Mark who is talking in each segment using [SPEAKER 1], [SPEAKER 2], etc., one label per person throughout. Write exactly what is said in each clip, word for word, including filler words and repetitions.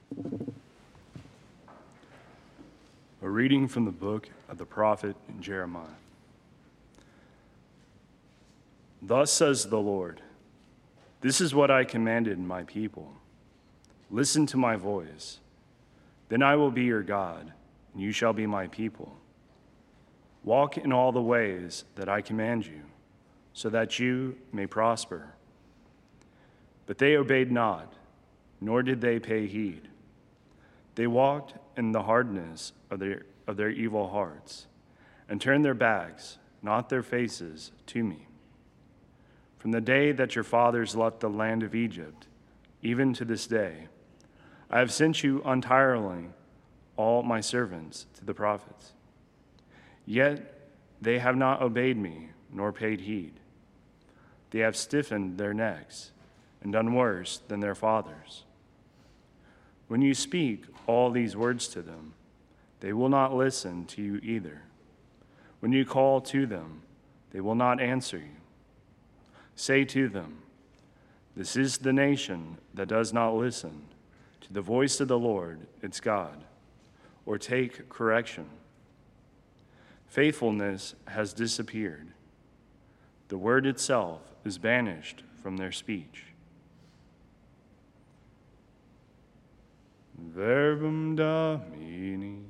[SPEAKER 1] A reading from the book of the prophet Jeremiah. Thus says the Lord, this is what I commanded my people. Listen to my voice. Then I will be your God, and you shall be my people. Walk in all the ways that I command you, so that you may prosper. But they obeyed not, nor did they pay heed. They walked in the hardness of their, of their evil hearts, and turned their backs, not their faces, to me. From the day that your fathers left the land of Egypt, even to this day, I have sent you untiringly all my servants to the prophets. Yet they have not obeyed me, nor paid heed. They have stiffened their necks, and done worse than their fathers. When you speak all these words to them, they will not listen to you either. When you call to them, they will not answer you. Say to them, this is the nation that does not listen to the voice of the Lord its God, or take correction. Faithfulness has disappeared. The word itself is banished from their speech. Verbum Domini.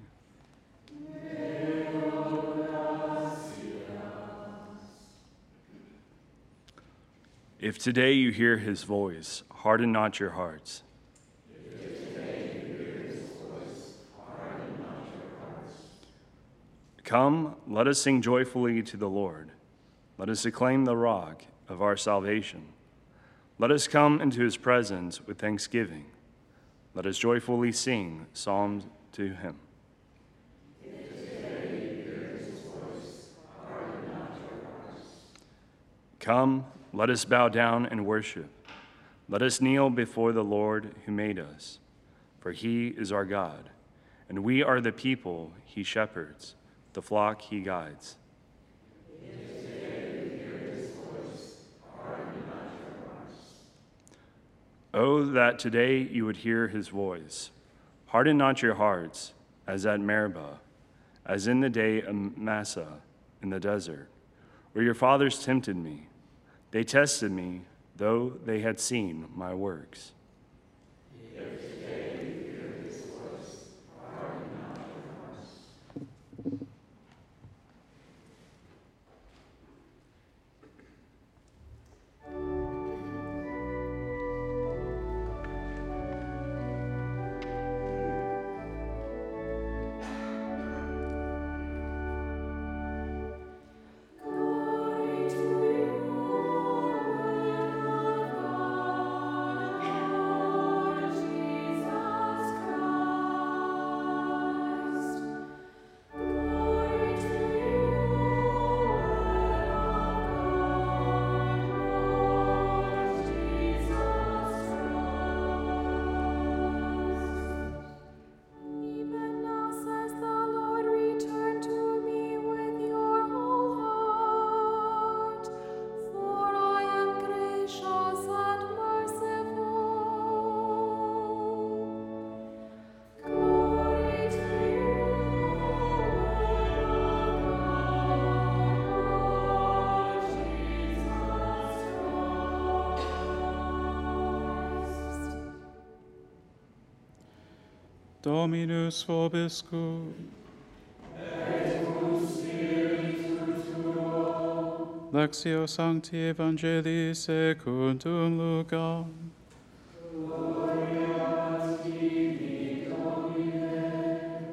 [SPEAKER 1] If today you hear his voice, harden not your hearts.
[SPEAKER 2] If today you hear his voice, harden not your hearts.
[SPEAKER 1] Come, let us sing joyfully to the Lord. Let us acclaim the rock of our salvation. Let us come into his presence with thanksgiving. Let us joyfully sing psalms to him.
[SPEAKER 2] If today you hear his voice, harden not your hearts.
[SPEAKER 1] Come, let us bow down and worship. Let us kneel before the Lord who made us. For he is our God, and we are the people he shepherds, the flock he guides.
[SPEAKER 2] If today you hear his voice, harden not your hearts.
[SPEAKER 1] Oh, that today you would hear his voice. Harden not your hearts, as at Meribah, as in the day of Massah in the desert, where your fathers tempted me. They tested me, though they had seen my works.
[SPEAKER 2] If today you hear his voice, harden not your hearts.
[SPEAKER 3] Dominus vobiscum.
[SPEAKER 2] Et cum spiritu tuo.
[SPEAKER 3] Lectio Sancti Evangelii secundum Lucam.
[SPEAKER 2] Gloria tibi, Domine.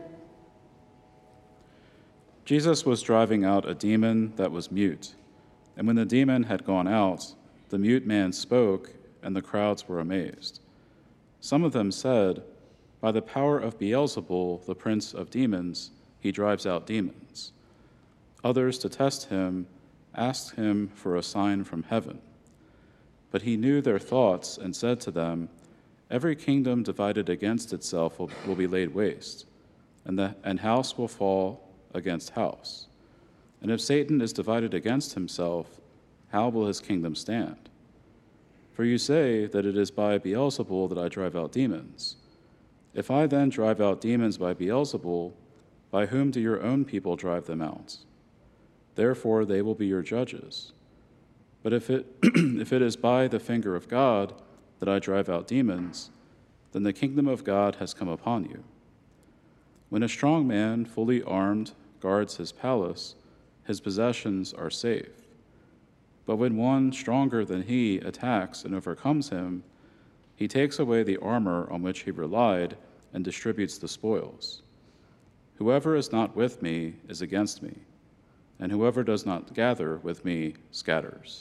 [SPEAKER 3] Jesus was driving out a demon that was mute, and when the demon had gone out, the mute man spoke, and the crowds were amazed. Some of them said, by the power of Beelzebul, the prince of demons, he drives out demons. Others, to test him, asked him for a sign from heaven. But he knew their thoughts and said to them, every kingdom divided against itself will, will be laid waste, and, the, and house will fall against house. And if Satan is divided against himself, how will his kingdom stand? For you say that it is by Beelzebul that I drive out demons. If I then drive out demons by Beelzebul, by whom do your own people drive them out? Therefore they will be your judges. But if it, if it is by the finger of God that I drive out demons, then the kingdom of God has come upon you. When a strong man, fully armed, guards his palace, his possessions are safe. But when one stronger than he attacks and overcomes him, he takes away the armor on which he relied and distributes the spoils. Whoever is not with me is against me, and whoever does not gather with me scatters.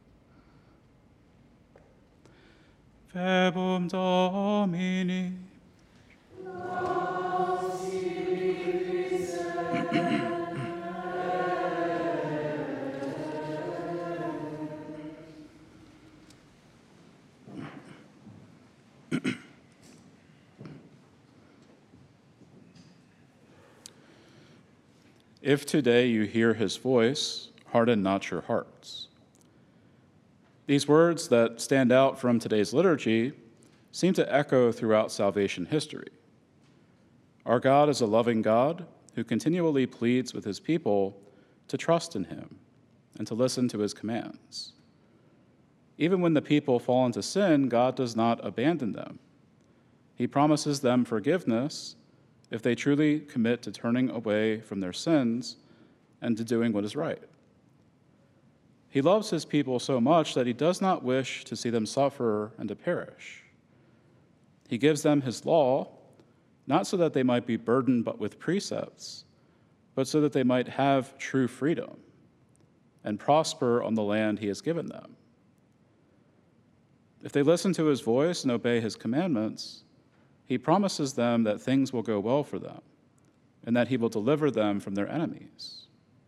[SPEAKER 3] Verbum Domini. If today you hear his voice, harden not your hearts. These words that stand out from today's liturgy seem to echo throughout salvation history. Our God is a loving God who continually pleads with his people to trust in him and to listen to his commands. Even when the people fall into sin, God does not abandon them. He promises them forgiveness if they truly commit to turning away from their sins and to doing what is right. He loves his people so much that he does not wish to see them suffer and to perish. He gives them his law, not so that they might be burdened but with precepts, but so that they might have true freedom and prosper on the land he has given them. If they listen to his voice and obey his commandments, he promises them that things will go well for them and that he will deliver them from their enemies.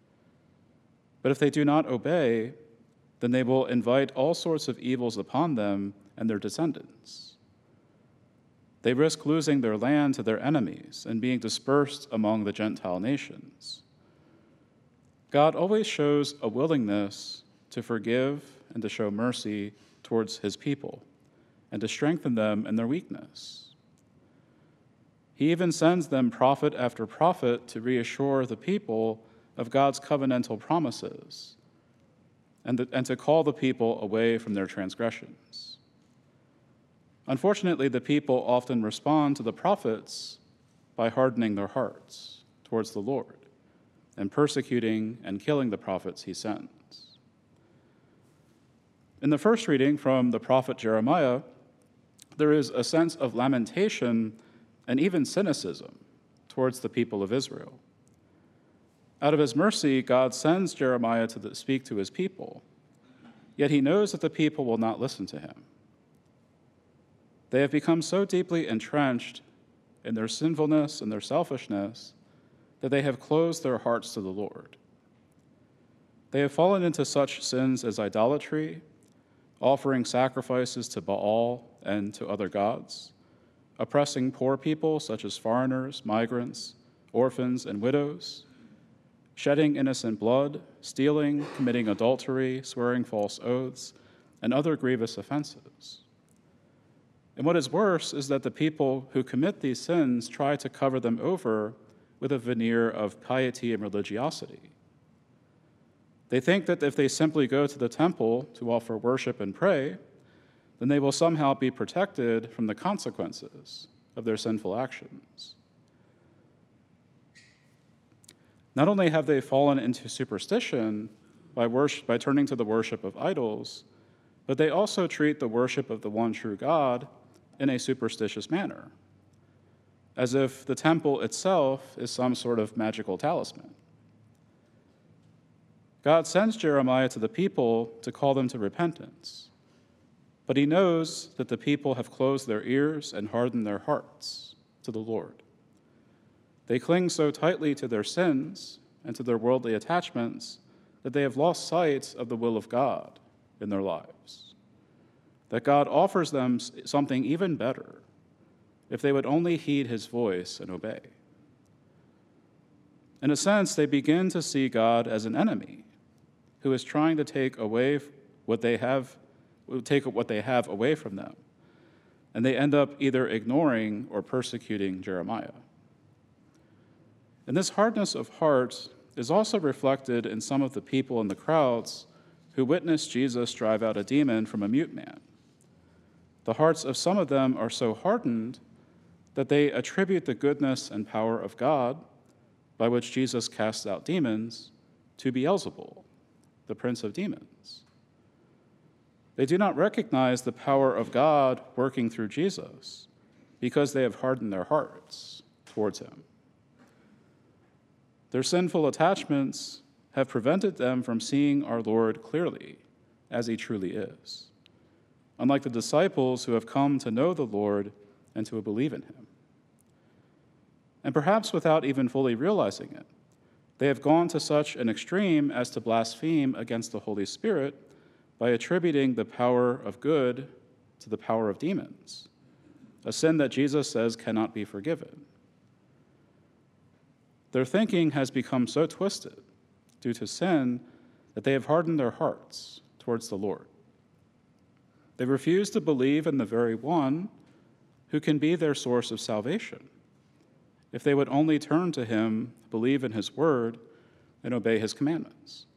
[SPEAKER 3] But if they do not obey, then they will invite all sorts of evils upon them and their descendants. They risk losing their land to their enemies and being dispersed among the Gentile nations. God always shows a willingness to forgive and to show mercy towards his people and to strengthen them in their weakness. He even sends them prophet after prophet to reassure the people of God's covenantal promises and, the, and to call the people away from their transgressions. Unfortunately, the people often respond to the prophets by hardening their hearts towards the Lord and persecuting and killing the prophets he sends. In the first reading from the prophet Jeremiah, there is a sense of lamentation and even cynicism towards the people of Israel. Out of his mercy, God sends Jeremiah to the, speak to his people, yet he knows that the people will not listen to him. They have become so deeply entrenched in their sinfulness and their selfishness that they have closed their hearts to the Lord. They have fallen into such sins as idolatry, offering sacrifices to Baal and to other gods, oppressing poor people such as foreigners, migrants, orphans, and widows, shedding innocent blood, stealing, committing adultery, swearing false oaths, and other grievous offenses. And what is worse is that the people who commit these sins try to cover them over with a veneer of piety and religiosity. They think that if they simply go to the temple to offer worship and pray, then they will somehow be protected from the consequences of their sinful actions. Not only have they fallen into superstition by, worship, by turning to the worship of idols, but they also treat the worship of the one true God in a superstitious manner, as if the temple itself is some sort of magical talisman. God sends Jeremiah to the people to call them to repentance, but he knows that the people have closed their ears and hardened their hearts to the Lord. They cling so tightly to their sins and to their worldly attachments that they have lost sight of the will of God in their lives, that God offers them something even better if they would only heed his voice and obey. In a sense, they begin to see God as an enemy who is trying to take away what they have, take what they have away from them, and they end up either ignoring or persecuting Jeremiah. And this hardness of heart is also reflected in some of the people in the crowds who witnessed Jesus drive out a demon from a mute man. The hearts of some of them are so hardened that they attribute the goodness and power of God, by which Jesus casts out demons, to Beelzebul, the prince of demons. They do not recognize the power of God working through Jesus because they have hardened their hearts towards him. Their sinful attachments have prevented them from seeing our Lord clearly, as he truly is, unlike the disciples who have come to know the Lord and to believe in him. And perhaps without even fully realizing it, they have gone to such an extreme as to blaspheme against the Holy Spirit by attributing the power of good to the power of demons, a sin that Jesus says cannot be forgiven. Their thinking has become so twisted due to sin that they have hardened their hearts towards the Lord. They refuse to believe in the very one who can be their source of salvation if they would only turn to him, believe in his word, and obey his commandments.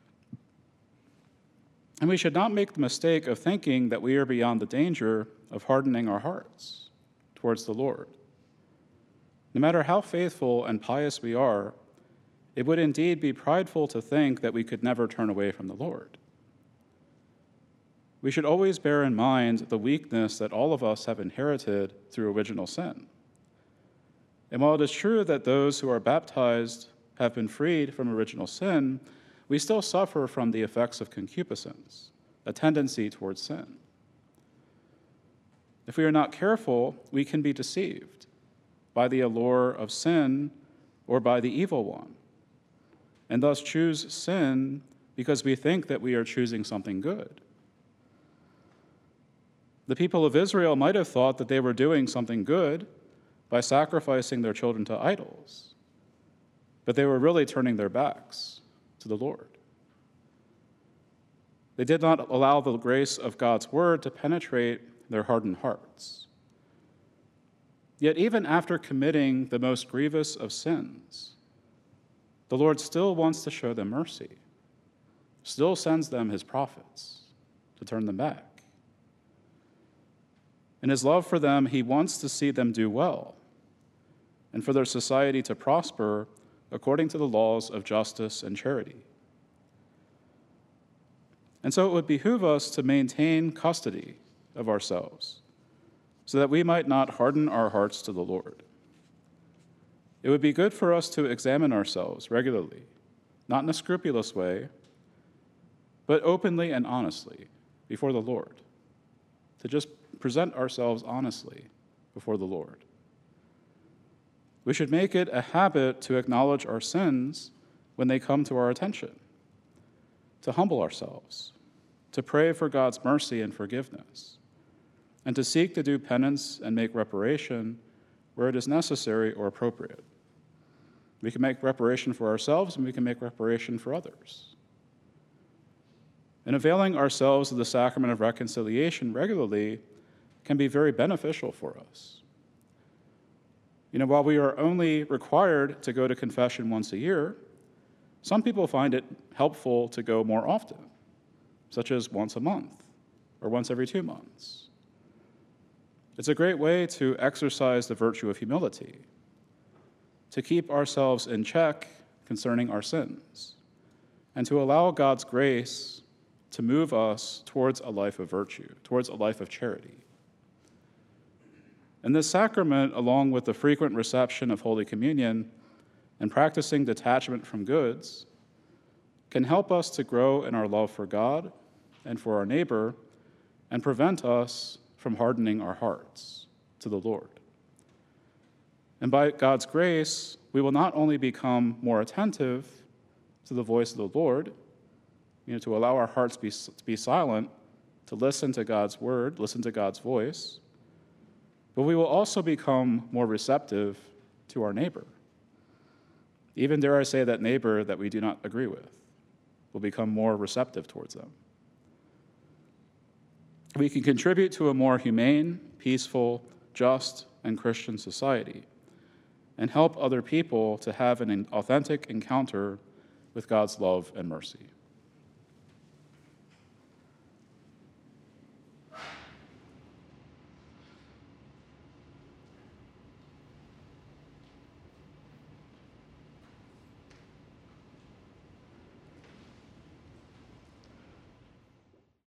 [SPEAKER 3] And we should not make the mistake of thinking that we are beyond the danger of hardening our hearts towards the Lord. No matter how faithful and pious we are, it would indeed be prideful to think that we could never turn away from the Lord. We should always bear in mind the weakness that all of us have inherited through original sin. And while it is true that those who are baptized have been freed from original sin, we still suffer from the effects of concupiscence, a tendency towards sin. If we are not careful, we can be deceived by the allure of sin or by the evil one, and thus choose sin because we think that we are choosing something good. The people of Israel might have thought that they were doing something good by sacrificing their children to idols, but they were really turning their backs to the Lord. They did not allow the grace of God's word to penetrate their hardened hearts. Yet even after committing the most grievous of sins, the Lord still wants to show them mercy, still sends them his prophets to turn them back. In his love for them, he wants to see them do well and for their society to prosper according to the laws of justice and charity. And so it would behoove us to maintain custody of ourselves so that we might not harden our hearts to the Lord. It would be good for us to examine ourselves regularly, not in a scrupulous way, but openly and honestly before the Lord, to just present ourselves honestly before the Lord. We should make it a habit to acknowledge our sins when they come to our attention, to humble ourselves, to pray for God's mercy and forgiveness, and to seek to do penance and make reparation where it is necessary or appropriate. We can make reparation for ourselves, and we can make reparation for others. And availing ourselves of the sacrament of reconciliation regularly can be very beneficial for us. You know, while we are only required to go to confession once a year, some people find it helpful to go more often, such as once a month or once every two months. It's a great way to exercise the virtue of humility, to keep ourselves in check concerning our sins, and to allow God's grace to move us towards a life of virtue, towards a life of charity. And this sacrament, along with the frequent reception of Holy Communion and practicing detachment from goods, can help us to grow in our love for God and for our neighbor and prevent us from hardening our hearts to the Lord. And by God's grace, we will not only become more attentive to the voice of the Lord, you know, to allow our hearts be, to be silent, to listen to God's word, listen to God's voice, but we will also become more receptive to our neighbor. Even, dare I say, that neighbor that we do not agree with will become more receptive towards them. we can contribute to a more humane, peaceful, just, and Christian society, and help other people to have an authentic encounter with God's love and mercy.